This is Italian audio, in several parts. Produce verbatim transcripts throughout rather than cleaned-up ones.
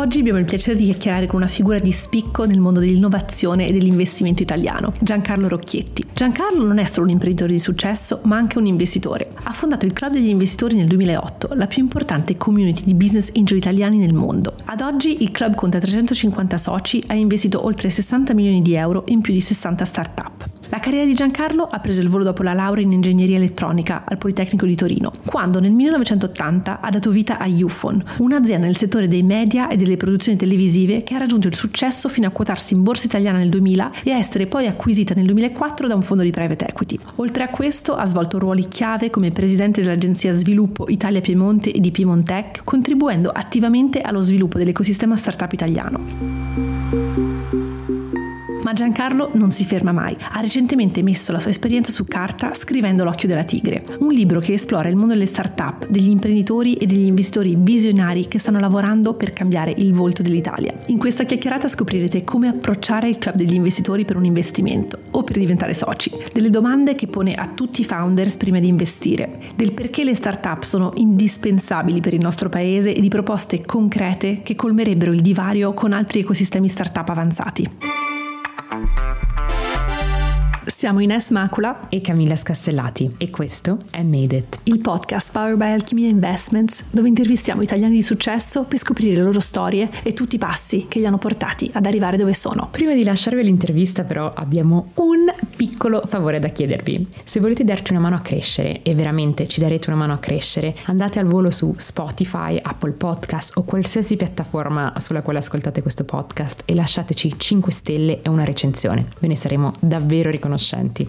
Oggi abbiamo il piacere di chiacchierare con una figura di spicco nel mondo dell'innovazione e dell'investimento italiano, Giancarlo Rocchietti. Giancarlo non è solo un imprenditore di successo, ma anche un investitore. Ha fondato il Club degli Investitori nel duemilaotto, la più importante community di business angel italiani nel mondo. Ad oggi il club conta trecentocinquanta soci e ha investito oltre sessanta milioni di euro in più di sessanta start-up. La carriera di Giancarlo ha preso il volo dopo la laurea in ingegneria elettronica al Politecnico di Torino, quando nel millenovecentottanta ha dato vita a Youfone, un'azienda nel settore dei media e delle produzioni televisive che ha raggiunto il successo fino a quotarsi in borsa italiana nel duemila e a essere poi acquisita nel duemilaquattro da un fondo di private equity. Oltre a questo ha svolto ruoli chiave come presidente dell'agenzia Sviluppo Italia Piemonte e di Piemontech, contribuendo attivamente allo sviluppo dell'ecosistema startup italiano. Ma Giancarlo non si ferma mai. Ha recentemente messo la sua esperienza su carta scrivendo L'occhio della tigre, un libro che esplora il mondo delle start-up, degli imprenditori e degli investitori visionari che stanno lavorando per cambiare il volto dell'Italia. In questa chiacchierata scoprirete come approcciare il club degli investitori per un investimento o per diventare soci, delle domande che pone a tutti i founders prima di investire, del perché le start-up sono indispensabili per il nostro paese e di proposte concrete che colmerebbero il divario con altri ecosistemi start-up avanzati. Siamo Ines Macula e Camilla Scastellati e questo è Made It, il podcast powered by Alchimia Investments, dove intervistiamo italiani di successo per scoprire le loro storie e tutti i passi che li hanno portati ad arrivare dove sono. Prima di lasciarvi l'intervista però abbiamo un piccolo favore da chiedervi. Se volete darci una mano a crescere, e veramente ci darete una mano a crescere, andate al volo su Spotify, Apple Podcast o qualsiasi piattaforma sulla quale ascoltate questo podcast e lasciateci cinque stelle e una recensione. Ve ne saremo davvero riconoscenti.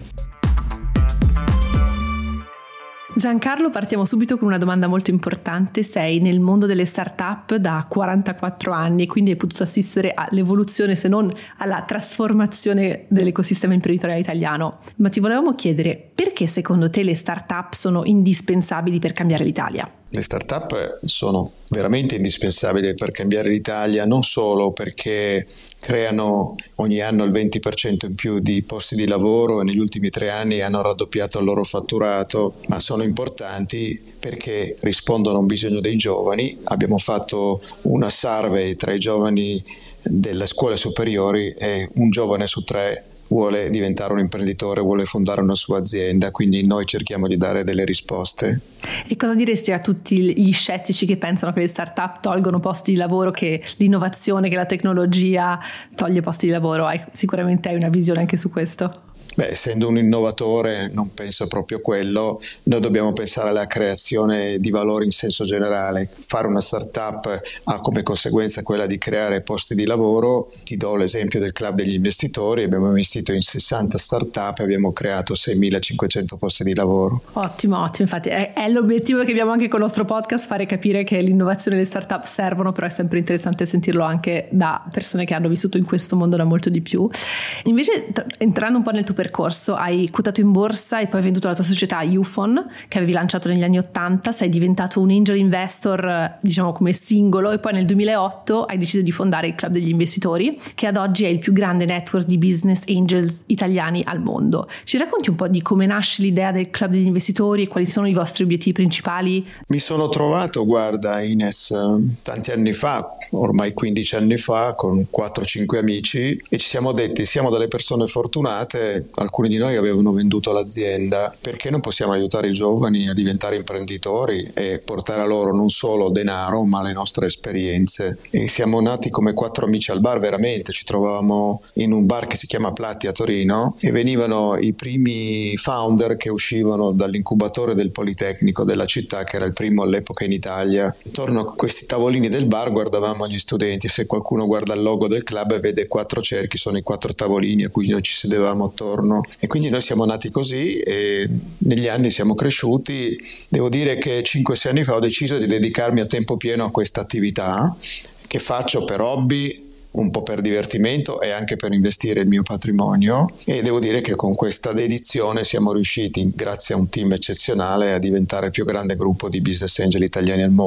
Giancarlo, partiamo subito con una domanda molto importante. Sei nel mondo delle start-up da quarantaquattro anni, quindi hai potuto assistere all'evoluzione, se non alla trasformazione dell'ecosistema imprenditoriale italiano. Ma ti volevamo chiedere, perché secondo te le start-up sono indispensabili per cambiare l'Italia? Le start-up sono veramente indispensabili per cambiare l'Italia, non solo perché creano ogni anno il venti per cento in più di posti di lavoro e negli ultimi tre anni hanno raddoppiato il loro fatturato, ma sono importanti perché rispondono a un bisogno dei giovani. Abbiamo fatto una survey tra i giovani delle scuole superiori e un giovane su tre vuole diventare un imprenditore, vuole fondare una sua azienda, quindi noi cerchiamo di dare delle risposte. E cosa diresti a tutti gli scettici che pensano che le start-up tolgono posti di lavoro, che l'innovazione, che la tecnologia toglie posti di lavoro? Hai, sicuramente hai una visione anche su questo. Beh, essendo un innovatore non penso proprio quello, noi dobbiamo pensare alla creazione di valore in senso generale. Fare una startup ha come conseguenza quella di creare posti di lavoro. Ti do l'esempio del Club degli Investitori, abbiamo investito in sessanta startup e abbiamo creato seimilacinquecento posti di lavoro. Ottimo, ottimo, infatti è, è l'obiettivo che abbiamo anche con il nostro podcast, fare capire che l'innovazione e le startup servono, però è sempre interessante sentirlo anche da persone che hanno vissuto in questo mondo da molto di più. Invece, entrando un po' nel tuo percorso, hai quotato in borsa e poi hai venduto la tua società Youfone, che avevi lanciato negli anni ottanta, sei diventato un angel investor, diciamo come singolo, e poi nel duemilaotto hai deciso di fondare il Club degli Investitori, che ad oggi è il più grande network di business angels italiani al mondo. Ci racconti un po' di come nasce l'idea del Club degli Investitori e quali sono i vostri obiettivi principali? Mi sono trovato, guarda Ines, tanti anni fa, ormai quindici anni fa, con quattro cinque amici, e ci siamo detti, siamo delle persone fortunate, alcuni di noi avevano venduto l'azienda, perché non possiamo aiutare i giovani a diventare imprenditori e portare a loro non solo denaro ma le nostre esperienze? E siamo nati come quattro amici al bar, veramente ci trovavamo in un bar che si chiama Platti a Torino e venivano i primi founder che uscivano dall'incubatore del Politecnico della città, che era il primo all'epoca in Italia. Intorno a questi tavolini del bar guardavamo gli studenti, se qualcuno guarda il logo del club e vede quattro cerchi, sono i quattro tavolini a cui noi ci sedevamo attorno, e quindi noi siamo nati così e negli anni siamo cresciuti. Devo dire che cinque sei anni fa ho deciso di dedicarmi a tempo pieno a questa attività che faccio per hobby, un po' per divertimento e anche per investire il mio patrimonio, e devo dire che con questa dedizione siamo riusciti, grazie a un team eccezionale, a diventare il più grande gruppo di business angel italiani al mondo.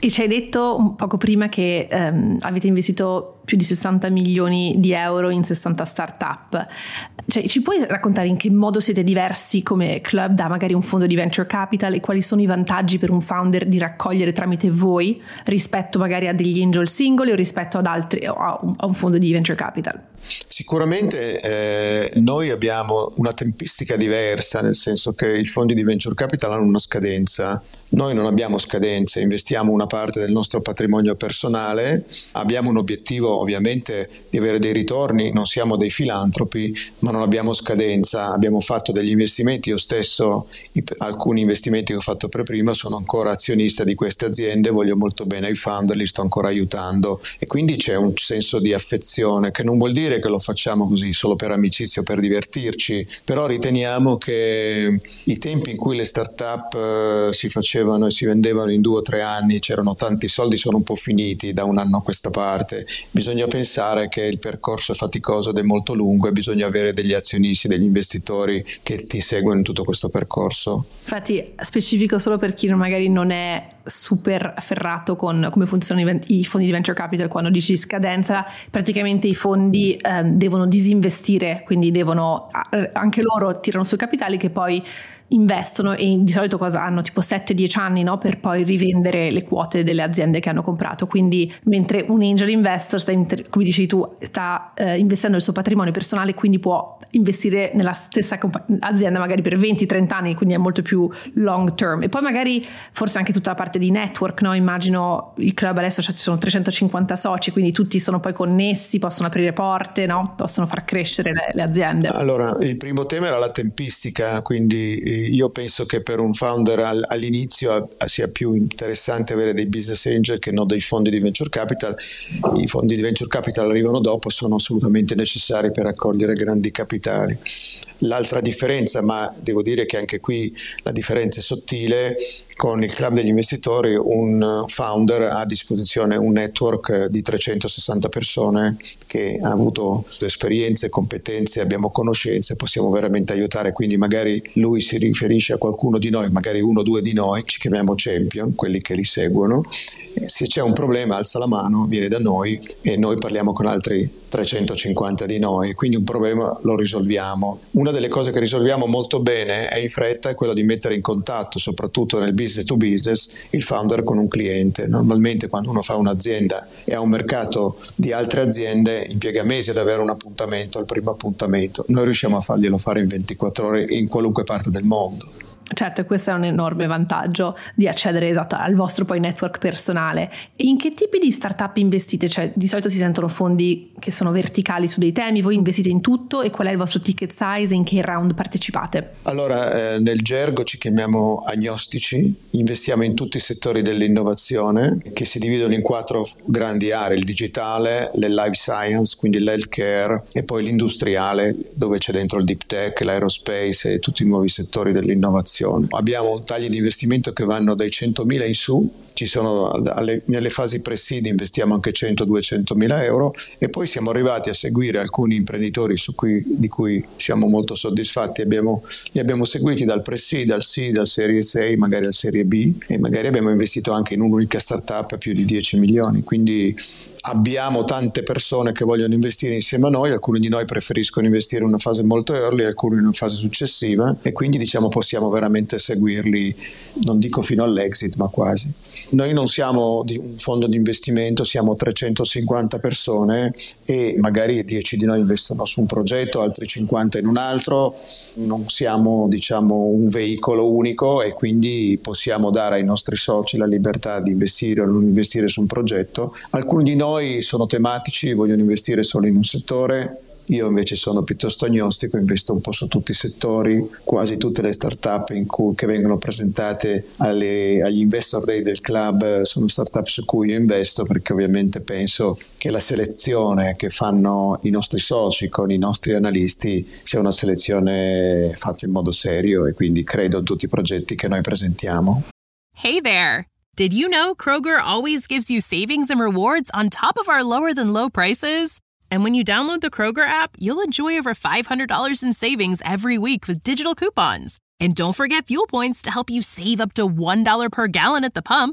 E ci hai detto un poco prima che ehm, avete investito più di sessanta milioni di euro in sessanta startup. Cioè, ci puoi raccontare in che modo siete diversi come club da magari un fondo di venture capital e quali sono i vantaggi per un founder di raccogliere tramite voi rispetto magari a degli angel singoli o rispetto ad altri, a un, a un fondo di venture capital? Sicuramente eh, noi abbiamo una tempistica diversa, nel senso che i fondi di venture capital hanno una scadenza. Noi non abbiamo scadenze, investiamo una parte del nostro patrimonio personale, abbiamo un obiettivo ovviamente di avere dei ritorni, non siamo dei filantropi, ma non abbiamo scadenza, abbiamo fatto degli investimenti, io stesso i, alcuni investimenti che ho fatto per prima sono ancora azionista di queste aziende, voglio molto bene ai founder, li sto ancora aiutando e quindi c'è un senso di affezione che non vuol dire che lo facciamo così solo per amicizia o per divertirci, però riteniamo che i tempi in cui le start-up eh, si facevano e si vendevano in due o tre anni, c'erano tanti soldi, sono un po' finiti da un anno a questa parte. Bisogna pensare che il percorso è faticoso ed è molto lungo e bisogna avere degli azionisti, degli investitori che ti seguono in tutto questo percorso. Infatti specifico solo per chi magari non è super ferrato con come funzionano i fondi di venture capital. Quando dici scadenza, praticamente i fondi eh, devono disinvestire, quindi devono anche loro tirano sui capitali che poi investono e di solito cosa hanno tipo sette dieci anni, no? Per poi rivendere le quote delle aziende che hanno comprato. Quindi mentre un angel investor sta, come dici tu, sta eh, investendo il suo patrimonio personale, quindi può investire nella stessa compa- azienda magari per venti trenta anni, quindi è molto più long term. E poi magari forse anche tutta la parte di network, no? Immagino il club adesso ci sono trecentocinquanta soci, quindi tutti sono poi connessi, possono aprire porte, no? Possono far crescere le, le aziende. Allora, il primo tema era la tempistica, quindi io penso che per un founder all'inizio sia più interessante avere dei business angel che non dei fondi di venture capital. I fondi di venture capital arrivano dopo, sono assolutamente necessari per raccogliere grandi capitali. L'altra differenza, ma devo dire che anche qui la differenza è sottile, con il club degli investitori un founder ha a disposizione un network di trecentosessanta persone che ha avuto esperienze, competenze, abbiamo conoscenze, possiamo veramente aiutare, quindi magari lui si riferisce a qualcuno di noi, magari uno o due di noi, ci chiamiamo champion, quelli che li seguono, e se c'è un problema alza la mano, viene da noi e noi parliamo con altri trecentocinquanta di noi, quindi un problema lo risolviamo. Una delle cose che risolviamo molto bene e in fretta è quello di mettere in contatto, soprattutto nel business to business, il founder con un cliente. Normalmente quando uno fa un'azienda e ha un mercato di altre aziende impiega mesi ad avere un appuntamento, il primo appuntamento. Noi riusciamo a farglielo fare in ventiquattro ore in qualunque parte del mondo. Certo, e questo è un enorme vantaggio di accedere esatto al vostro poi network personale. E in che tipi di startup investite? Cioè, di solito si sentono fondi che sono verticali su dei temi, voi investite in tutto e qual è il vostro ticket size e in che round partecipate? Allora, eh, nel gergo ci chiamiamo agnostici, investiamo in tutti i settori dell'innovazione che si dividono in quattro grandi aree: il digitale, le life science, quindi l'healthcare, e poi l'industriale dove c'è dentro il deep tech, l'aerospace e tutti i nuovi settori dell'innovazione. Abbiamo tagli di investimento che vanno dai centomila in su, ci sono alle, nelle fasi pre-seed investiamo anche cento duecentomila euro e poi siamo arrivati a seguire alcuni imprenditori su cui, di cui siamo molto soddisfatti. Abbiamo, li abbiamo seguiti dal pre-seed al seed, al Series A, magari al Serie B, e magari abbiamo investito anche in un'unica startup a più di dieci milioni, quindi abbiamo tante persone che vogliono investire insieme a noi, alcuni di noi preferiscono investire in una fase molto early, alcuni in una fase successiva, e quindi diciamo possiamo veramente seguirli, non dico fino all'exit, ma quasi. Noi non siamo di un fondo di investimento, siamo trecentocinquanta persone e magari dieci di noi investono su un progetto, altri cinquanta in un altro, non siamo diciamo un veicolo unico e quindi possiamo dare ai nostri soci la libertà di investire o non investire su un progetto. Alcuni di noi sono tematici, vogliono investire solo in un settore. Io invece sono piuttosto agnostico, investo un po' su tutti i settori, quasi tutte le start-up in cui, che vengono presentate alle, agli investor day del club sono start-up su cui io investo, perché ovviamente penso che la selezione che fanno i nostri soci con i nostri analisti sia una selezione fatta in modo serio e quindi credo in tutti i progetti che noi presentiamo. Hey there! Did you know Kroger always gives you savings and rewards on top of our lower than low prices? And when you download the Kroger app, you'll enjoy over five hundred dollars in savings every week with digital coupons. And don't forget fuel points to help you save up to one dollar per gallon at the pump.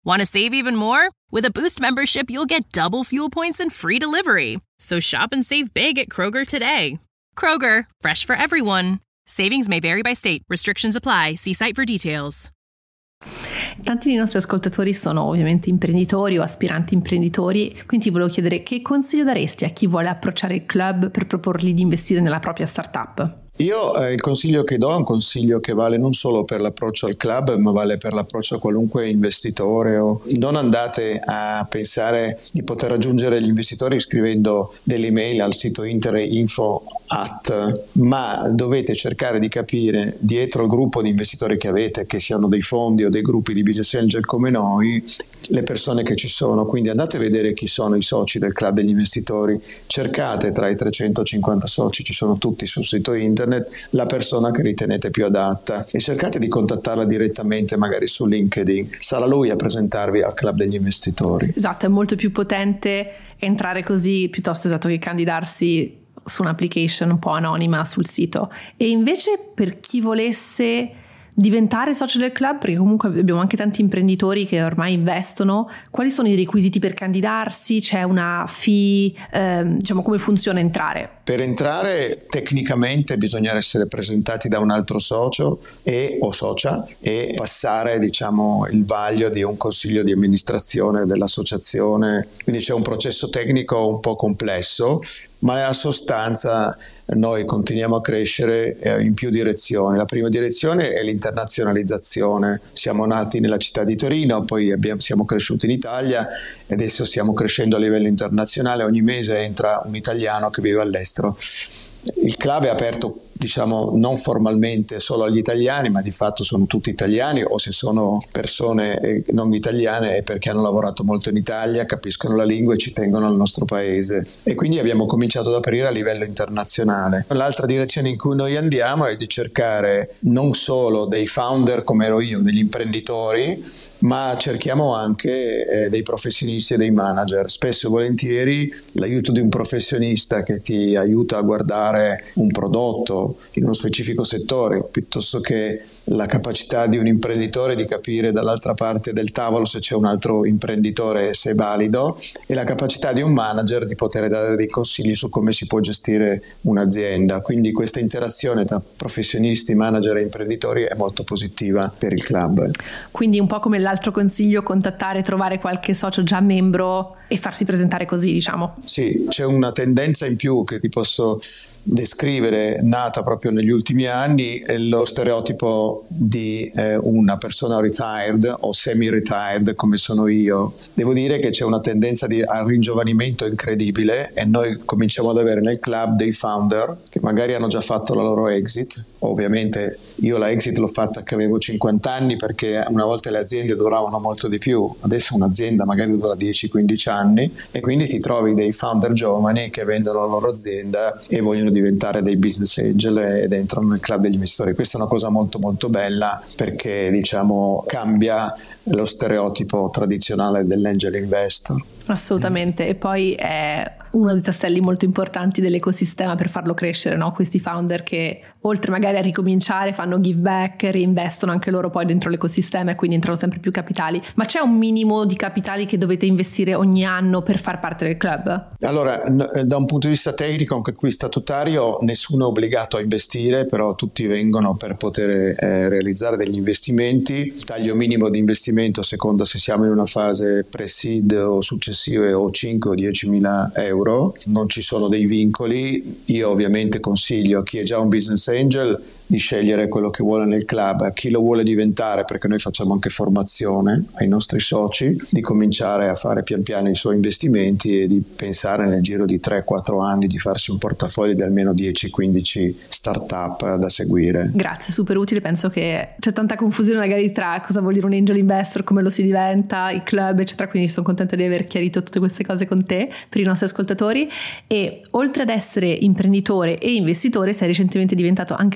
Want to save even more? With a Boost membership, you'll get double fuel points and free delivery. So shop and save big at Kroger today. Kroger, fresh for everyone. Savings may vary by state. Restrictions apply. See site for details. Tanti dei nostri ascoltatori sono ovviamente imprenditori o aspiranti imprenditori, quindi ti volevo chiedere che consiglio daresti a chi vuole approcciare il club per proporgli di investire nella propria startup? Io eh, il consiglio che do è un consiglio che vale non solo per l'approccio al club, ma vale per l'approccio a qualunque investitore. O non andate a pensare di poter raggiungere gli investitori scrivendo delle email al sito internet info at, ma dovete cercare di capire dietro il gruppo di investitori che avete, che siano dei fondi o dei gruppi di business angel come noi, le persone che ci sono. Quindi andate a vedere chi sono i soci del club degli investitori, cercate tra i trecentocinquanta soci, ci sono tutti sul sito internet, la persona che ritenete più adatta e cercate di contattarla direttamente, magari su LinkedIn, sarà lui a presentarvi al club degli investitori. Esatto, è molto più potente entrare così piuttosto esatto che candidarsi su un'application un po' anonima sul sito. E invece per chi volesse diventare socio del club, perché comunque abbiamo anche tanti imprenditori che ormai investono, quali sono i requisiti per candidarsi? C'è una fee? Ehm, diciamo, come funziona entrare? Per entrare tecnicamente bisogna essere presentati da un altro socio e o socia e passare, diciamo, il vaglio di un consiglio di amministrazione dell'associazione, quindi c'è un processo tecnico un po' complesso, ma nella sostanza noi continuiamo a crescere in più direzioni. La prima direzione è l'internazionalizzazione. Siamo nati nella città di Torino, poi abbiamo, siamo cresciuti in Italia e adesso stiamo crescendo a livello internazionale. Ogni mese entra un italiano che vive all'estero. Il club è aperto, diciamo, non formalmente solo agli italiani, ma di fatto sono tutti italiani, o se sono persone non italiane è perché hanno lavorato molto in Italia, capiscono la lingua e ci tengono al nostro paese. E quindi abbiamo cominciato ad aprire a livello internazionale. L'altra direzione in cui noi andiamo è di cercare non solo dei founder come ero io, degli imprenditori, ma cerchiamo anche eh, dei professionisti e dei manager. Spesso e volentieri l'aiuto di un professionista che ti aiuta a guardare un prodotto in uno specifico settore, piuttosto che la capacità di un imprenditore di capire dall'altra parte del tavolo se c'è un altro imprenditore, se è valido, e la capacità di un manager di poter dare dei consigli su come si può gestire un'azienda. Quindi questa interazione tra professionisti, manager e imprenditori è molto positiva per il club. Quindi un po' come l'altro consiglio, contattare, trovare qualche socio già membro e farsi presentare così, diciamo. Sì, c'è una tendenza in più che ti posso descrivere, nata proprio negli ultimi anni, è lo stereotipo di eh, una persona retired o semi-retired come sono io. Devo dire che c'è una tendenza di, al ringiovanimento incredibile e noi cominciamo ad avere nel club dei founder che magari hanno già fatto la loro exit. Ovviamente io la exit l'ho fatta che avevo cinquanta anni, perché una volta le aziende duravano molto di più, adesso un'azienda magari dura dieci quindici anni e quindi ti trovi dei founder giovani che vendono la loro azienda e vogliono diventare dei business angel ed entrano nel club degli investitori. Questa è una cosa molto molto bella, perché diciamo cambia lo stereotipo tradizionale dell'angel investor. Assolutamente, e poi è uno dei tasselli molto importanti dell'ecosistema per farlo crescere, no? Questi founder che oltre magari a ricominciare fanno give back, reinvestono anche loro poi dentro l'ecosistema e quindi entrano sempre più capitali. Ma c'è un minimo di capitali che dovete investire ogni anno per far parte del club? Allora, da un punto di vista tecnico, anche qui statutario, nessuno è obbligato a investire, però tutti vengono per poter eh, realizzare degli investimenti. Il taglio minimo di investimento, a seconda se siamo in una fase pre-seed o successive, o cinque o diecimila euro. Non ci sono dei vincoli. Io ovviamente consiglio a chi è già un business angel di scegliere quello che vuole nel club, a chi lo vuole diventare, perché noi facciamo anche formazione ai nostri soci, di cominciare a fare pian piano i suoi investimenti e di pensare nel giro di tre quattro anni di farsi un portafoglio di almeno dieci quindici startup da seguire. Grazie, super utile. Penso che c'è tanta confusione magari tra cosa vuol dire un angel investor, come lo si diventa, i club eccetera, quindi sono contenta di aver chiarito tutte queste cose con te per i nostri ascoltatori. E oltre ad essere imprenditore e investitore sei recentemente diventato anche un autore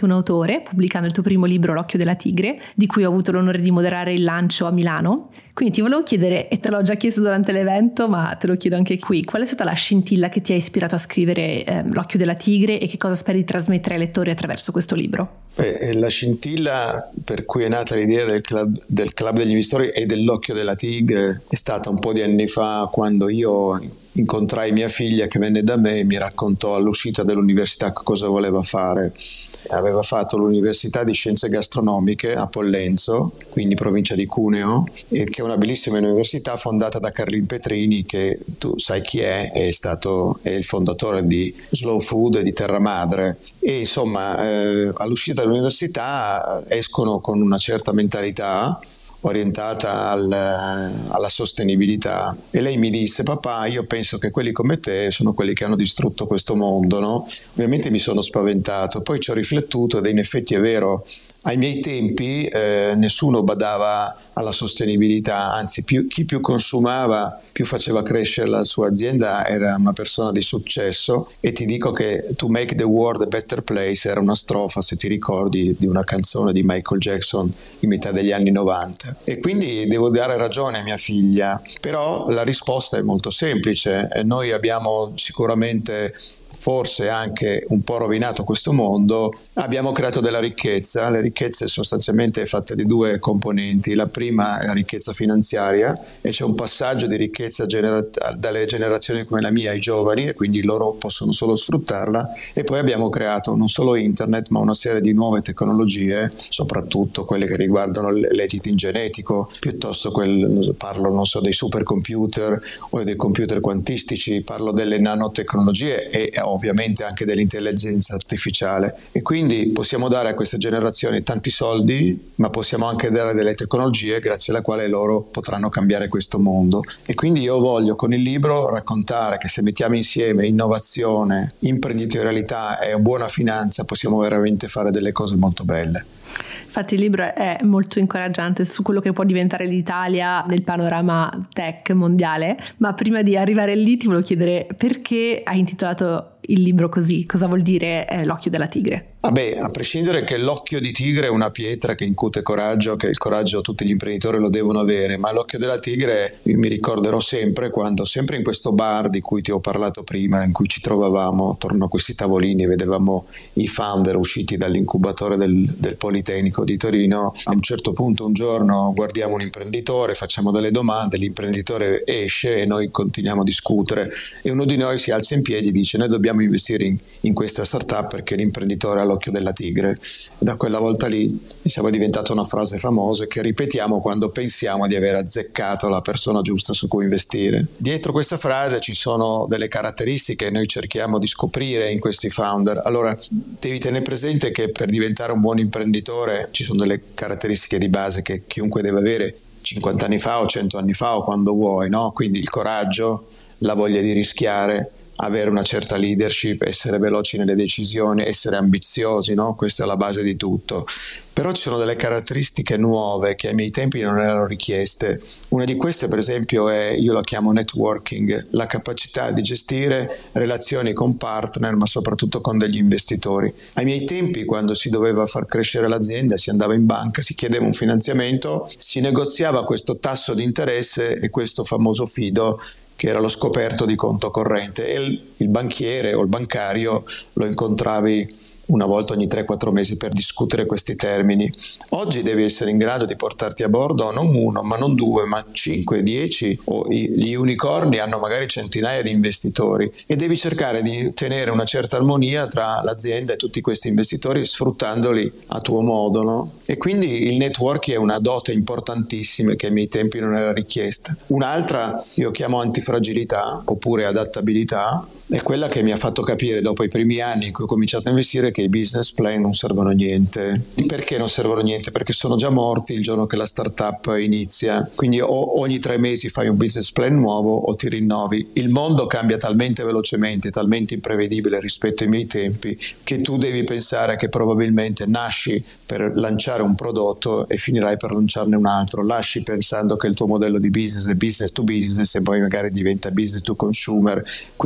investitore, pubblicando il tuo primo libro L'occhio della tigre, di cui ho avuto l'onore di moderare il lancio a Milano. Quindi ti volevo chiedere, e te l'ho già chiesto durante l'evento, ma te lo chiedo anche qui, qual è stata la scintilla che ti ha ispirato a scrivere eh, L'occhio della tigre e che cosa speri di trasmettere ai lettori attraverso questo libro? Beh, la scintilla per cui è nata l'idea del club, del club degli investitori e dell'occhio della tigre è stata un po' di anni fa, quando io incontrai mia figlia che venne da me e mi raccontò all'uscita dell'università cosa voleva fare. Aveva fatto l'Università di Scienze Gastronomiche a Pollenzo, quindi provincia di Cuneo, e che è una bellissima università fondata da Carlin Petrini, che tu sai chi è, è stato è il fondatore di Slow Food e di Terra Madre. E insomma, eh, all'uscita dall'università escono con una certa mentalità orientata al, alla sostenibilità, e lei mi disse: papà, io penso che quelli come te sono quelli che hanno distrutto questo mondo, no? Ovviamente mi sono spaventato, poi ci ho riflettuto ed in effetti è vero. Ai miei tempi eh, nessuno badava alla sostenibilità, anzi più, chi più consumava, più faceva crescere la sua azienda, era una persona di successo. E ti dico che To Make the World a Better Place era una strofa, se ti ricordi, di una canzone di Michael Jackson di metà degli anni novanta. E quindi devo dare ragione a mia figlia, però la risposta è molto semplice. Noi abbiamo sicuramente forse anche un po' rovinato questo mondo, abbiamo creato della ricchezza. Le ricchezze sostanzialmente è fatta di due componenti. La prima è la ricchezza finanziaria, e c'è un passaggio di ricchezza genera- dalle generazioni come la mia ai giovani, e quindi loro possono solo sfruttarla. E poi abbiamo creato non solo internet, ma una serie di nuove tecnologie, soprattutto quelle che riguardano l'editing genetico, piuttosto quel, parlo non so dei supercomputer o dei computer quantistici, parlo delle nanotecnologie e ovviamente anche dell'intelligenza artificiale. E quindi possiamo dare a queste generazioni tanti soldi, ma possiamo anche dare delle tecnologie grazie alle quali loro potranno cambiare questo mondo. E quindi io voglio con il libro raccontare che se mettiamo insieme innovazione, imprenditorialità e buona finanza possiamo veramente fare delle cose molto belle. Infatti il libro è molto incoraggiante su quello che può diventare l'Italia nel panorama tech mondiale, ma prima di arrivare lì ti volevo chiedere perché hai intitolato il libro così, cosa vuol dire eh, L'occhio della tigre? Vabbè, a prescindere che l'occhio di tigre è una pietra che incute coraggio, che il coraggio tutti gli imprenditori lo devono avere, ma l'occhio della tigre mi ricorderò sempre quando, sempre in questo bar di cui ti ho parlato prima, in cui ci trovavamo attorno a questi tavolini e vedevamo i founder usciti dall'incubatore del, del Politecnico di Torino, a un certo punto un giorno guardiamo un imprenditore, facciamo delle domande, l'imprenditore esce e noi continuiamo a discutere, e uno di noi si alza in piedi e dice: noi dobbiamo investire in, in questa startup perché l'imprenditore ha l'occhio della tigre. E da quella volta lì siamo diventata una frase famosa che ripetiamo quando pensiamo di aver azzeccato la persona giusta su cui investire. Dietro questa frase ci sono delle caratteristiche che noi cerchiamo di scoprire in questi founder. Allora devi tenere presente che per diventare un buon imprenditore ci sono delle caratteristiche di base che chiunque deve avere cinquanta anni fa o cento anni fa o quando vuoi, no? Quindi il coraggio, la voglia di rischiare, avere una certa leadership, essere veloci nelle decisioni, essere ambiziosi, no? Questa è la base di tutto. Però ci sono delle caratteristiche nuove che ai miei tempi non erano richieste. Una di queste, per esempio, è, io la chiamo networking, la capacità di gestire relazioni con partner, ma soprattutto con degli investitori. Ai miei tempi, quando si doveva far crescere l'azienda, si andava in banca, si chiedeva un finanziamento, si negoziava questo tasso di interesse e questo famoso fido, che era lo scoperto di conto corrente, e il, il banchiere o il bancario lo incontravi una volta ogni tre quattro mesi per discutere questi termini. Oggi devi essere in grado di portarti a bordo non uno, ma non due, ma cinque, dieci, o gli unicorni hanno magari centinaia di investitori, e devi cercare di tenere una certa armonia tra l'azienda e tutti questi investitori, sfruttandoli a tuo modo, no? E quindi il networking è una dote importantissima che ai miei tempi non era richiesta. Un'altra io chiamo antifragilità oppure adattabilità, è quella che mi ha fatto capire dopo i primi anni in cui ho cominciato a investire che i business plan non servono a niente. Perché non servono a niente? Perché sono già morti il giorno che la startup inizia. Quindi o ogni tre mesi fai un business plan nuovo o ti rinnovi. Il mondo cambia talmente velocemente, talmente imprevedibile rispetto ai miei tempi, che tu devi pensare che probabilmente nasci per lanciare un prodotto e finirai per lanciarne un altro. Lasci pensando che il tuo modello di business è business to business e poi magari diventa business to consumer. Quindi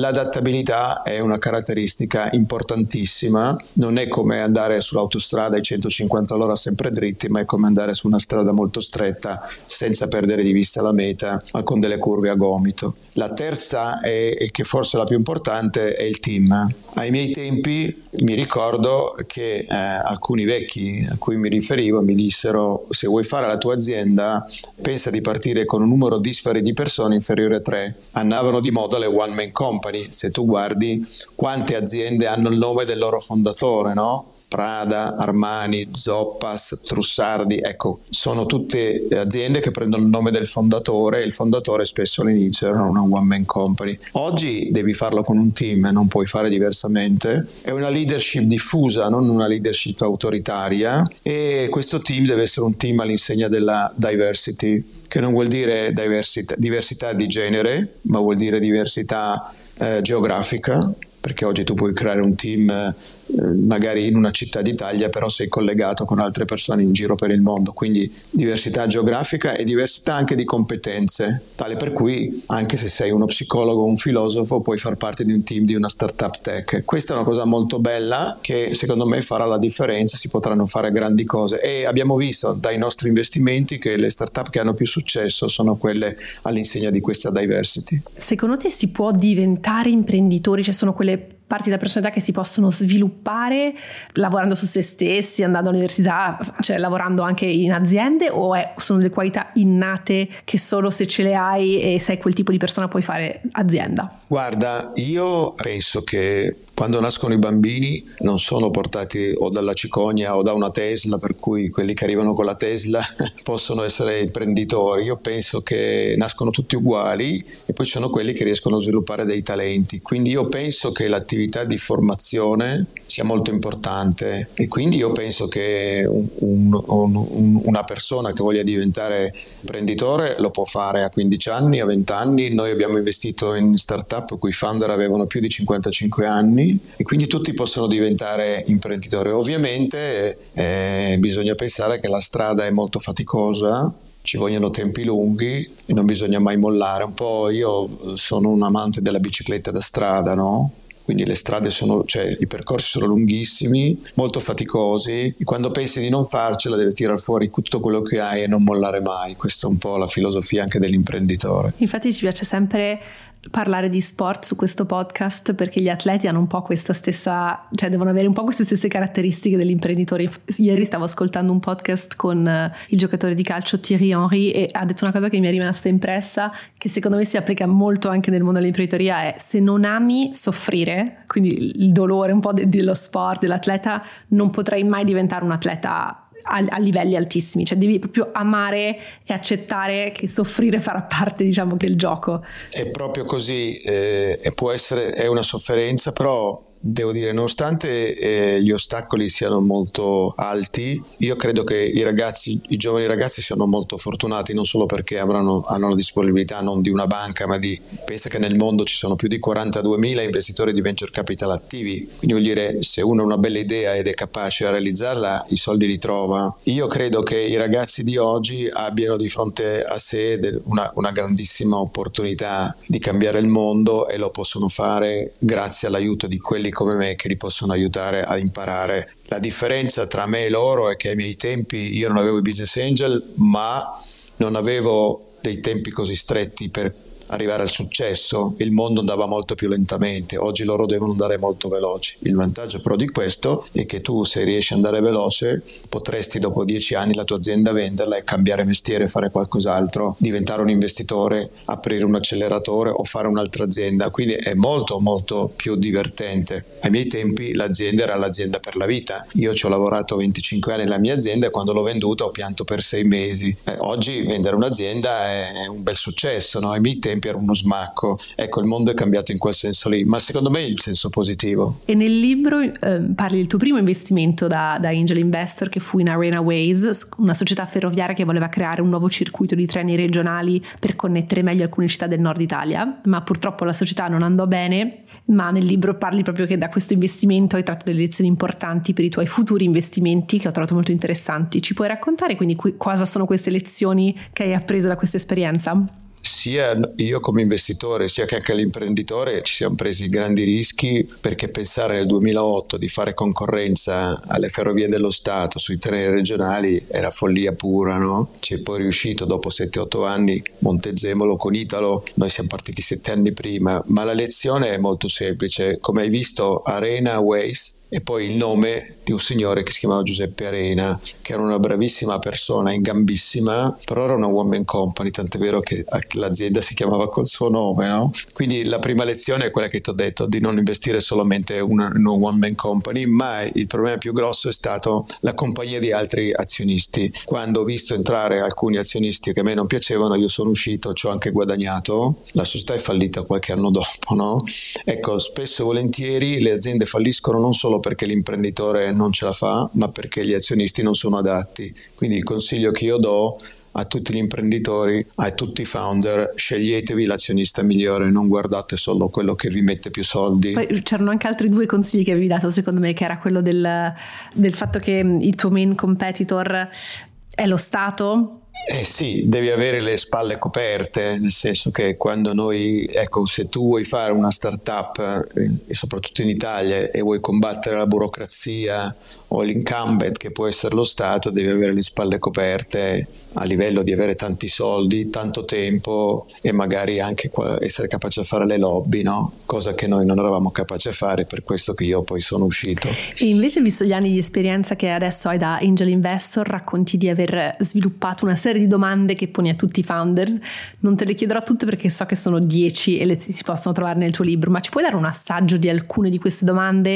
L'adattabilità è una caratteristica importantissima, non è come andare sull'autostrada ai centocinquanta all'ora sempre dritti, ma è come andare su una strada molto stretta senza perdere di vista la meta, ma con delle curve a gomito. La terza, è, e che forse è la più importante, è il team. Ai miei tempi mi ricordo che eh, alcuni vecchi a cui mi riferivo mi dissero: se vuoi fare la tua azienda pensa di partire con un numero dispari di persone inferiore a tre. Andavano di moda le one man company. Se tu guardi quante aziende hanno il nome del loro fondatore, no? Prada, Armani, Zoppas, Trussardi, ecco, sono tutte aziende che prendono il nome del fondatore e il fondatore spesso all'inizio era una one man company. Oggi devi farlo con un team, non puoi fare diversamente. È una leadership diffusa, non una leadership autoritaria, e questo team deve essere un team all'insegna della diversity, che non vuol dire diversità, diversità di genere, ma vuol dire diversità eh, geografica, perché oggi tu puoi creare un team eh, magari in una città d'Italia, però sei collegato con altre persone in giro per il mondo, quindi diversità geografica e diversità anche di competenze, tale per cui anche se sei uno psicologo o un filosofo puoi far parte di un team di una startup tech. Questa è una cosa molto bella che secondo me farà la differenza, si potranno fare grandi cose, e abbiamo visto dai nostri investimenti che le startup che hanno più successo sono quelle all'insegna di questa diversity. Secondo te si può diventare imprenditori? Cioè sono quelle parti della personalità che si possono sviluppare lavorando su se stessi, andando all'università, cioè lavorando anche in aziende, o è, sono delle qualità innate che solo se ce le hai e sei quel tipo di persona puoi fare azienda? Guarda, io penso che quando nascono i bambini non sono portati o dalla cicogna o da una Tesla, per cui quelli che arrivano con la Tesla possono essere imprenditori. Io penso che nascono tutti uguali e poi ci sono quelli che riescono a sviluppare dei talenti. Quindi io penso che l'attività di formazione sia molto importante, e quindi io penso che un, un, un, una persona che voglia diventare imprenditore lo può fare a quindici anni, a venti anni. Noi abbiamo investito in startup cui i founder avevano più di cinquantacinque anni, e quindi tutti possono diventare imprenditori. Ovviamente eh, bisogna pensare che la strada è molto faticosa, ci vogliono tempi lunghi e non bisogna mai mollare. Un po' io sono un amante della bicicletta da strada, no? Quindi le strade sono, cioè i percorsi sono lunghissimi, molto faticosi, e quando pensi di non farcela devi tirare fuori tutto quello che hai e non mollare mai. Questa è un po' la filosofia anche dell'imprenditore. Infatti ci piace sempre parlare di sport su questo podcast, perché gli atleti hanno un po' questa stessa, cioè devono avere un po' queste stesse caratteristiche degli imprenditori. Ieri stavo ascoltando un podcast con il giocatore di calcio Thierry Henry e ha detto una cosa che mi è rimasta impressa, che secondo me si applica molto anche nel mondo dell'imprenditoria: è se non ami soffrire, quindi il dolore un po' de- dello sport, dell'atleta, non potrai mai diventare un atleta a, a livelli altissimi. Cioè devi proprio amare e accettare che soffrire farà parte, diciamo, del gioco. È proprio così, eh, e può essere, è una sofferenza, però devo dire, nonostante eh, gli ostacoli siano molto alti, io credo che i ragazzi, i giovani ragazzi siano molto fortunati, non solo perché avranno, hanno la disponibilità non di una banca, ma di, pensa che nel mondo ci sono più di quarantaduemila investitori di venture capital attivi, quindi vuol dire, se uno ha una bella idea ed è capace a realizzarla, i soldi li trova. Io credo che i ragazzi di oggi abbiano di fronte a sé una, una grandissima opportunità di cambiare il mondo, e lo possono fare grazie all'aiuto di quelli come me che li possono aiutare a imparare. La differenza tra me e loro è che ai miei tempi io non avevo i business angel, ma non avevo dei tempi così stretti per arrivare al successo. Il mondo andava molto più lentamente, oggi loro devono andare molto veloci. Il vantaggio però di questo è che tu, se riesci ad andare veloce, potresti dopo dieci anni la tua azienda venderla e cambiare mestiere, fare qualcos'altro, diventare un investitore, aprire un acceleratore o fare un'altra azienda. Quindi è molto molto più divertente. Ai miei tempi l'azienda era l'azienda per la vita. Io ci ho lavorato venticinque anni nella mia azienda e quando l'ho venduta ho pianto per sei mesi. Eh, oggi vendere un'azienda è un bel successo, no? Ai miei tempi era uno smacco. Ecco, il mondo è cambiato in quel senso lì, ma secondo me in senso positivo. E nel libro eh, parli del tuo primo investimento da, da angel investor, che fu in Arena Ways, una società ferroviaria che voleva creare un nuovo circuito di treni regionali per connettere meglio alcune città del nord Italia, ma purtroppo la società non andò bene. Ma nel libro parli proprio che da questo investimento hai tratto delle lezioni importanti per i tuoi futuri investimenti, che ho trovato molto interessanti. Ci puoi raccontare quindi cosa sono queste lezioni che hai appreso da questa esperienza? sia io come investitore sia che anche l'imprenditore ci siamo presi grandi rischi, perché pensare nel duemilaotto di fare concorrenza alle ferrovie dello Stato sui treni regionali era follia pura, no? Ci è poi riuscito dopo sette otto anni Montezemolo con Italo, noi siamo partiti sette anni prima, ma la lezione è molto semplice. Come hai visto, Arena, Waze e poi il nome di un signore che si chiamava Giuseppe Arena, che era una bravissima persona, ingambissima, però era una one man company, tant'è vero che l'azienda si chiamava col suo nome, no? Quindi la prima lezione è quella che ti ho detto, di non investire solamente in una, una one man company, ma il problema più grosso è stato la compagnia di altri azionisti. Quando ho visto entrare alcuni azionisti che a me non piacevano, io sono uscito, ci ho anche guadagnato, la società è fallita qualche anno dopo, no? Ecco, spesso e volentieri le aziende falliscono non solo perché l'imprenditore non ce la fa, ma perché gli azionisti non sono adatti. Quindi il consiglio che io do a tutti gli imprenditori, a tutti i founder: sceglietevi l'azionista migliore, non guardate solo quello che vi mette più soldi. Poi c'erano anche altri due consigli che avevi dato, secondo me, che era quello del, del fatto che il tuo main competitor è lo Stato. Eh sì, devi avere le spalle coperte, nel senso che quando noi, ecco, se tu vuoi fare una startup, e soprattutto in Italia, e vuoi combattere la burocrazia o l'incumbent che può essere lo Stato, devi avere le spalle coperte a livello di avere tanti soldi, tanto tempo e magari anche essere capace a fare le lobby, no? Cosa che noi non eravamo capaci a fare, per questo che io poi sono uscito. E invece, visto gli anni di esperienza che adesso hai da Angel Investor, racconti di aver sviluppato una serie di domande che poni a tutti i founders. Non te le chiederò tutte perché so che sono dieci e le si possono trovare nel tuo libro, ma ci puoi dare un assaggio di alcune di queste domande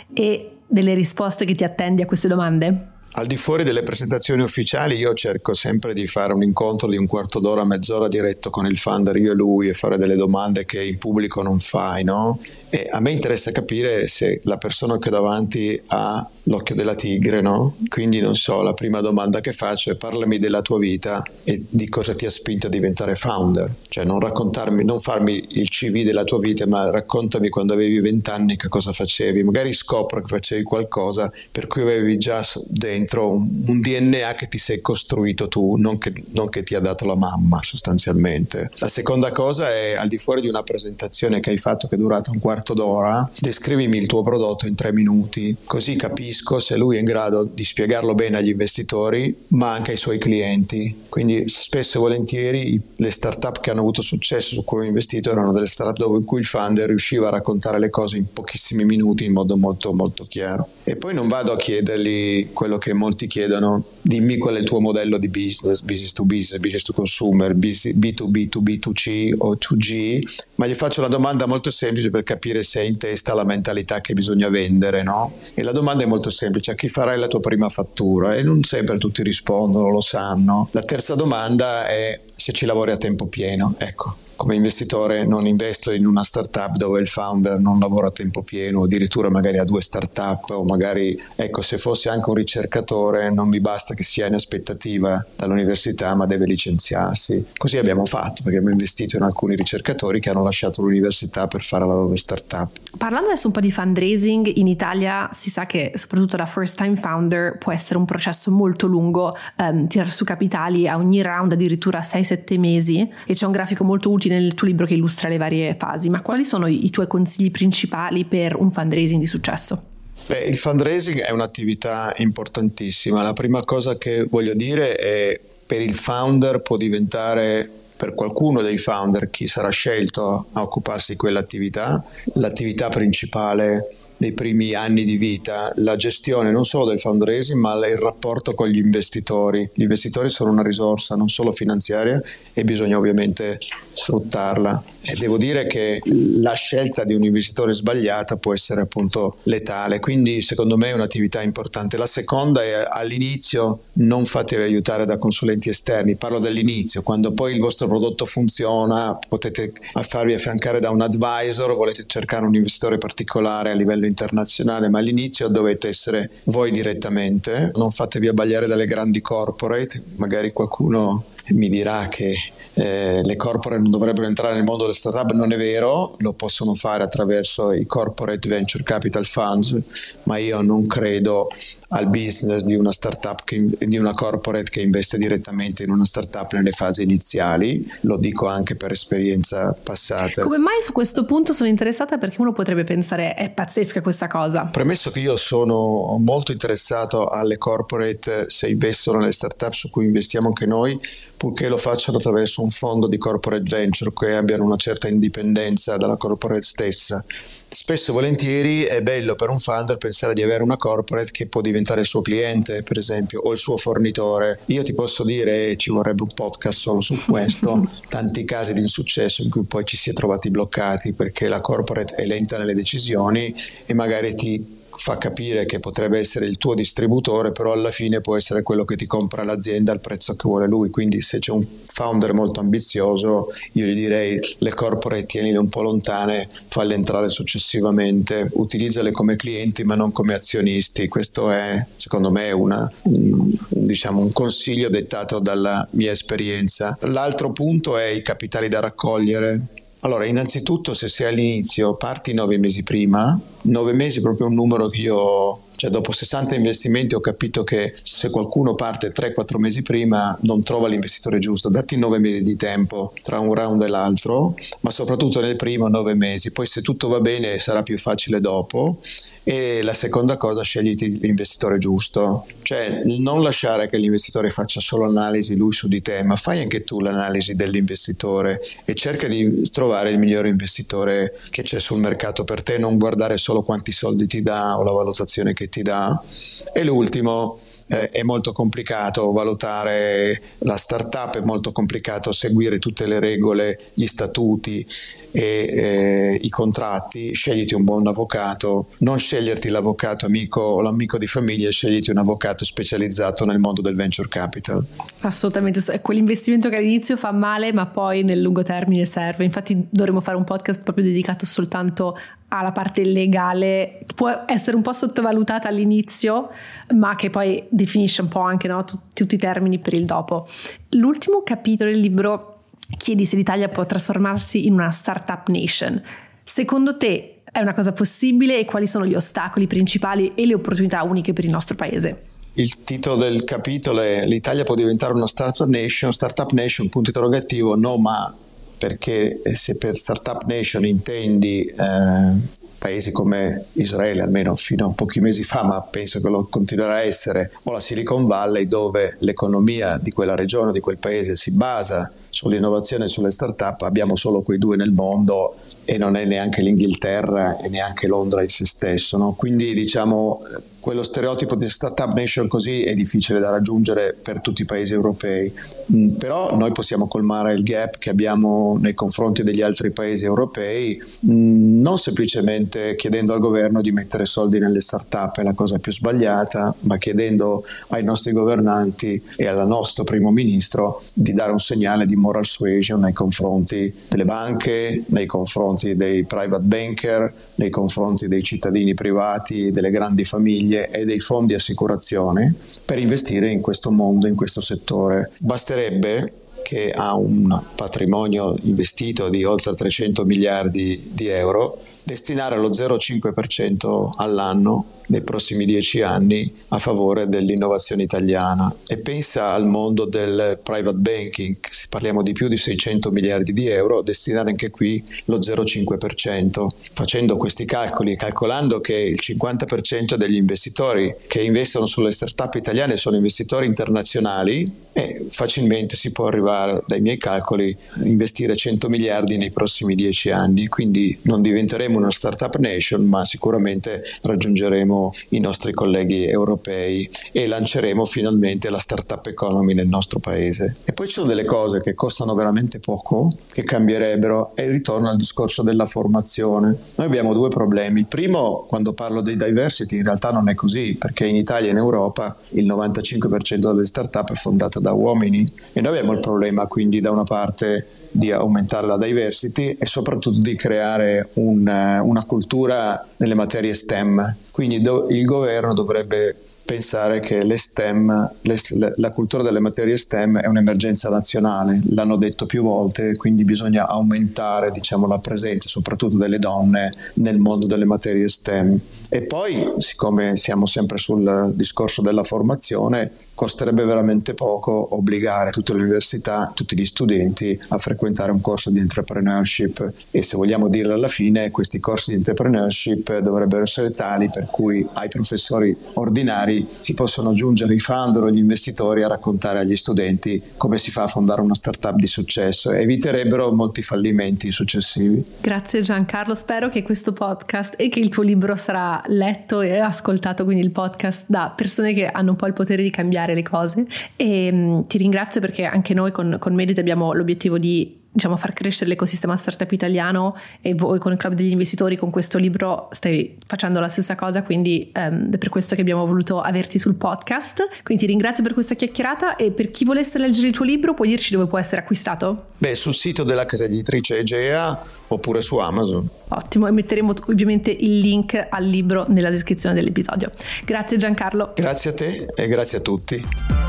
e delle risposte che ti attendi a queste domande? Al di fuori delle presentazioni ufficiali io cerco sempre di fare un incontro di un quarto d'ora, mezz'ora diretto con il founder, io e lui, e fare delle domande che in pubblico non fai, no? E a me interessa capire se la persona che ho davanti ha l'occhio della tigre, no? Quindi non so, la prima domanda che faccio è: parlami della tua vita e di cosa ti ha spinto a diventare founder. Cioè non raccontarmi, non farmi il C V della tua vita, ma raccontami quando avevi vent'anni che cosa facevi. Magari scopro che facevi qualcosa per cui avevi già dentro un, un D N A che ti sei costruito tu, non che, non che ti ha dato la mamma sostanzialmente. La seconda cosa è: al di fuori di una presentazione che hai fatto che è durata un quarto d'ora, descrivimi il tuo prodotto in tre minuti, così capisco se lui è in grado di spiegarlo bene agli investitori ma anche ai suoi clienti. Quindi spesso e volentieri le startup che hanno avuto successo su cui ho investito erano delle startup dove in cui il founder riusciva a raccontare le cose in pochissimi minuti in modo molto molto chiaro. E poi non vado a chiedergli quello che molti chiedono: dimmi qual è il tuo modello di business, business to business, business to consumer, B to B to B to C o to G, ma gli faccio una domanda molto semplice per capire se è in testa la mentalità che bisogna vendere, no? E la domanda è molto semplice: a chi farai la tua prima fattura? E non sempre tutti rispondono, lo sanno. La terza domanda è se ci lavori a tempo pieno. Ecco, come investitore non investo in una startup dove il founder non lavora a tempo pieno, o addirittura magari ha due startup, o magari, ecco, se fosse anche un ricercatore non mi basta che sia in aspettativa dall'università, ma deve licenziarsi. Così abbiamo fatto, perché abbiamo investito in alcuni ricercatori che hanno lasciato l'università per fare la loro startup. Parlando adesso un po' di fundraising, in Italia si sa che soprattutto da first time founder può essere un processo molto lungo, ehm, tirare su capitali a ogni round addirittura sei sette mesi, e c'è un grafico molto utile nel tuo libro che illustra le varie fasi. Ma quali sono i tuoi consigli principali per un fundraising di successo? Beh, il fundraising è un'attività importantissima. La prima cosa che voglio dire è: per il founder può diventare, per qualcuno dei founder, chi sarà scelto a occuparsi di quell'attività, l'attività principale dei primi anni di vita, la gestione non solo del fundraising ma il rapporto con gli investitori. Gli investitori sono una risorsa non solo finanziaria e bisogna ovviamente sfruttarla. E devo dire che la scelta di un investitore sbagliata può essere appunto letale, quindi secondo me è un'attività importante. La seconda è: all'inizio non fatevi aiutare da consulenti esterni. Parlo dell'inizio, quando poi il vostro prodotto funziona potete farvi affiancare da un advisor, volete cercare un investitore particolare a livello internazionale, ma all'inizio dovete essere voi direttamente. Non fatevi abbagliare dalle grandi corporate, magari qualcuno mi dirà che eh, le corporate non dovrebbero entrare nel mondo delle startup. Non è vero, lo possono fare attraverso i corporate venture capital funds, ma io non credo al business di una startup che, di una corporate che investe direttamente in una startup nelle fasi iniziali. Lo dico anche per esperienza passata. Come mai su questo punto sono interessata? Perché uno potrebbe pensare è pazzesca questa cosa. Premesso che io sono molto interessato alle corporate se investono nelle startup su cui investiamo anche noi, purché lo facciano attraverso un fondo di corporate venture che abbiano una certa indipendenza dalla corporate stessa. Spesso e volentieri è bello per un founder pensare di avere una corporate che può diventare il suo cliente, per esempio, o il suo fornitore. Io ti posso dire, ci vorrebbe un podcast solo su questo, tanti casi di insuccesso in cui poi ci si è trovati bloccati perché la corporate è lenta nelle decisioni e magari ti fa capire che potrebbe essere il tuo distributore, però alla fine può essere quello che ti compra l'azienda al prezzo che vuole lui. Quindi se c'è un founder molto ambizioso, io gli direi le corporate tienile un po' lontane, falle entrare successivamente, utilizzale come clienti ma non come azionisti. Questo è secondo me una, un, diciamo, un consiglio dettato dalla mia esperienza. L'altro punto è i capitali da raccogliere. Allora, innanzitutto se sei all'inizio parti nove mesi prima, nove mesi è proprio un numero che io, cioè dopo sessanta investimenti ho capito che se qualcuno parte tre quattro mesi prima non trova l'investitore giusto. Datti nove mesi di tempo tra un round e l'altro, ma soprattutto nel primo nove mesi, poi se tutto va bene sarà più facile dopo. E la seconda cosa, scegliti l'investitore giusto, cioè non lasciare che l'investitore faccia solo analisi lui su di te, ma fai anche tu l'analisi dell'investitore e cerca di trovare il migliore investitore che c'è sul mercato per te, non guardare solo quanti soldi ti dà o la valutazione che ti dà. E l'ultimo, eh, è molto complicato valutare la startup, è molto complicato seguire tutte le regole, gli statuti e eh, i contratti. Scegliti un buon avvocato, non sceglierti l'avvocato amico o l'amico di famiglia, scegliti un avvocato specializzato nel mondo del venture capital. Assolutamente, quell'investimento che all'inizio fa male ma poi nel lungo termine serve. Infatti dovremmo fare un podcast proprio dedicato soltanto alla parte legale, può essere un po' sottovalutata all'inizio ma che poi definisce un po' anche, no, tutti, tutti i termini per il dopo. L'ultimo capitolo del libro chiedi se l'Italia può trasformarsi in una startup nation. Secondo te è una cosa possibile e quali sono gli ostacoli principali e le opportunità uniche per il nostro paese? Il titolo del capitolo è l'Italia può diventare una startup nation, startup nation punto interrogativo, no ma, perché se per startup nation intendi eh, paesi come Israele, almeno fino a pochi mesi fa, ma penso che lo continuerà a essere, o la Silicon Valley, dove l'economia di quella regione, di quel paese si basa sull'innovazione e sulle startup, abbiamo solo quei due nel mondo e non è neanche l'Inghilterra e neanche Londra in se stesso, no? Quindi diciamo quello stereotipo di startup nation così è difficile da raggiungere per tutti i paesi europei, mm, però noi possiamo colmare il gap che abbiamo nei confronti degli altri paesi europei, mm, non semplicemente chiedendo al governo di mettere soldi nelle startup, è la cosa più sbagliata, ma chiedendo ai nostri governanti e al nostro primo ministro di dare un segnale di moral suasion nei confronti delle banche, nei confronti dei private banker, nei confronti dei cittadini privati, delle grandi famiglie e dei fondi assicurazione per investire in questo mondo, in questo settore. Basterebbe che ha un patrimonio investito di oltre trecento miliardi di euro, destinare lo zero virgola cinque per cento all'anno nei prossimi dieci anni a favore dell'innovazione italiana. E pensa al mondo del private banking, parliamo di più di seicento miliardi di euro, destinare anche qui lo zero virgola cinque per cento. Facendo questi calcoli, calcolando che il cinquanta per cento degli investitori che investono sulle startup italiane sono investitori internazionali, e facilmente si può arrivare, dai miei calcoli, a investire cento miliardi nei prossimi dieci anni. Quindi non diventeremo una startup nation, ma sicuramente raggiungeremo i nostri colleghi europei e lanceremo finalmente la startup economy nel nostro paese. E poi ci sono delle cose che costano veramente poco, che cambierebbero, e ritorno al discorso della formazione. Noi abbiamo due problemi. Il primo, quando parlo di diversity, in realtà non è così, perché in Italia e in Europa il novantacinque per cento delle startup è fondata da uomini, e noi abbiamo il problema quindi da una parte di aumentare la diversity e soprattutto di creare un, una cultura nelle materie STEM. Quindi do, il governo dovrebbe pensare che le STEM, le, la cultura delle materie STEM è un'emergenza nazionale, l'hanno detto più volte, quindi bisogna aumentare, diciamo, la presenza soprattutto delle donne nel mondo delle materie STEM. E poi, siccome siamo sempre sul discorso della formazione, costerebbe veramente poco obbligare tutte le università, tutti gli studenti a frequentare un corso di entrepreneurship, e se vogliamo dirlo alla fine, questi corsi di entrepreneurship dovrebbero essere tali per cui ai professori ordinari si possono aggiungere i founder o gli investitori a raccontare agli studenti come si fa a fondare una startup di successo, e eviterebbero molti fallimenti successivi. Grazie Giancarlo, spero che questo podcast e che il tuo libro sarà letto e ascoltato, quindi il podcast, da persone che hanno un po' il potere di cambiare le cose, e um, ti ringrazio perché anche noi con, con Made It abbiamo l'obiettivo di, diciamo, far crescere l'ecosistema startup italiano, e voi con il Club degli Investitori con questo libro stai facendo la stessa cosa, quindi um, è per questo che abbiamo voluto averti sul podcast. Quindi ti ringrazio per questa chiacchierata, e per chi volesse leggere il tuo libro puoi dirci dove può essere acquistato? Beh, sul sito della casa editrice Egea oppure su Amazon. Ottimo, e metteremo ovviamente il link al libro nella descrizione dell'episodio. Grazie Giancarlo. Grazie a te e grazie a tutti.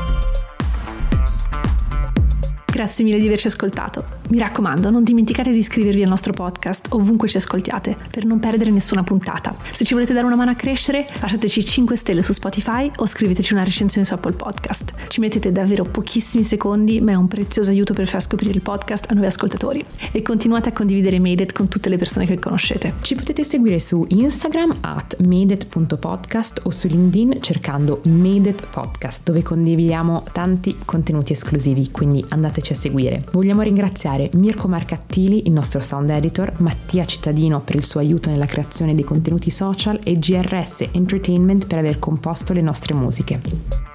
Grazie mille di averci ascoltato. Mi raccomando, non dimenticate di iscrivervi al nostro podcast ovunque ci ascoltiate per non perdere nessuna puntata. Se ci volete dare una mano a crescere, lasciateci cinque stelle su Spotify o scriveteci una recensione su Apple Podcast. Ci mettete davvero pochissimi secondi, ma è un prezioso aiuto per far scoprire il podcast a nuovi ascoltatori. E continuate a condividere Made It con tutte le persone che conoscete. Ci potete seguire su Instagram at madeit punto podcast o su LinkedIn cercando Made It Podcast, dove condividiamo tanti contenuti esclusivi, quindi andateci a seguire. Vogliamo ringraziare Mirko Marcattili, il nostro sound editor, Mattia Cittadino per il suo aiuto nella creazione dei contenuti social e G R S Entertainment per aver composto le nostre musiche.